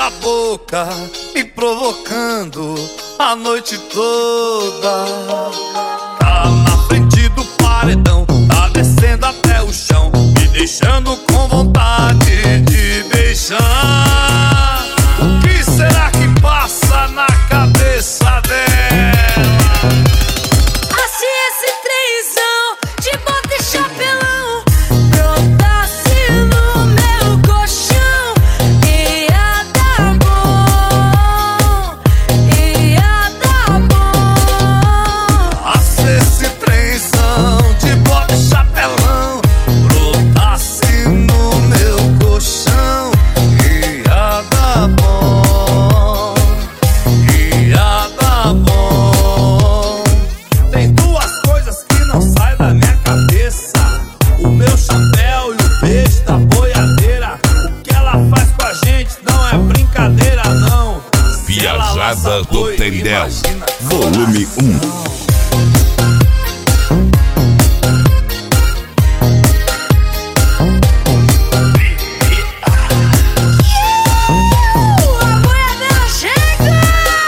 a boca, me provocando a noite toda. Tá na frente do paredão, tá descendo até o chão, me deixando com vontade de beijar. O que será que passa na cabeça dela? Assim esse trenzão de bota e chapelão brotasse no meu colchão, ia dar bom, ia dar bom. Assim esse trenzão de bota e chapelão brotasse no meu colchão, ia dar bom, ia dar bom. Tem duas coisas que não saem da minha cabeça: o meu chapéu e o beijo da boiadeira. O que ela faz com a gente não é brincadeira, não. Viajada do Tendel, imagina volume 1. A boiadeira chega,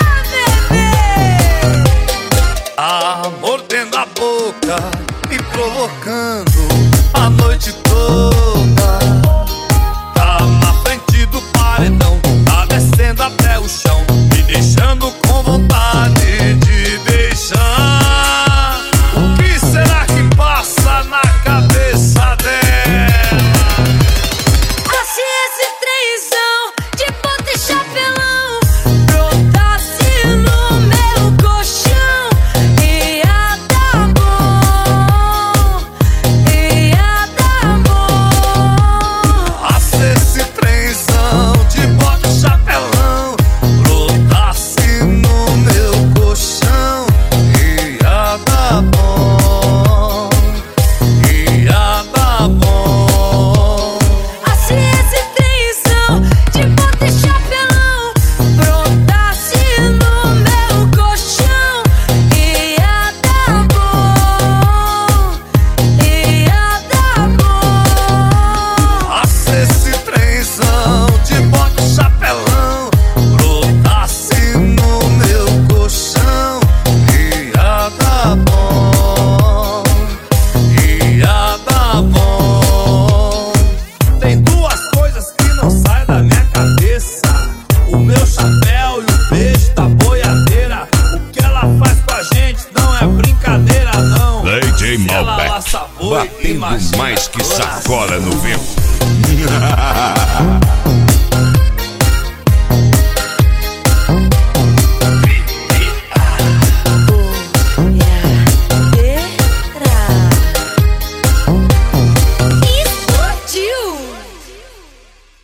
bebê. Mordendo a boca, me provocando a noite toda. Tá na frente do paredão, tá descendo até o chão, me deixando com vontade de beijar. O que será que passa na cabeça dela? Assim esse trenzão de bota e chapelão brotasse no meu colchão, ia dar bom, ia dar bom. Assim esse trenzão de bota e chapelão brotasse no meu colchão, ia dar bom, ia dar bom. Assim esse trenzão de bota e chapelão brotasse no meu colchão, ia dar bom, ia dar bom. Assim esse trenzão de bota e chapelão brotasse no meu colchão, ia dar bom, ia dar bom. Tem duas coisas que não saem da minha cabeça: o meu chapéu e o beijo da boiadeira. O que ela faz com a gente não é brincadeira, não. DJ Se ela Malbec, laça boi, batendo imagina mais que coração. sacola no vento.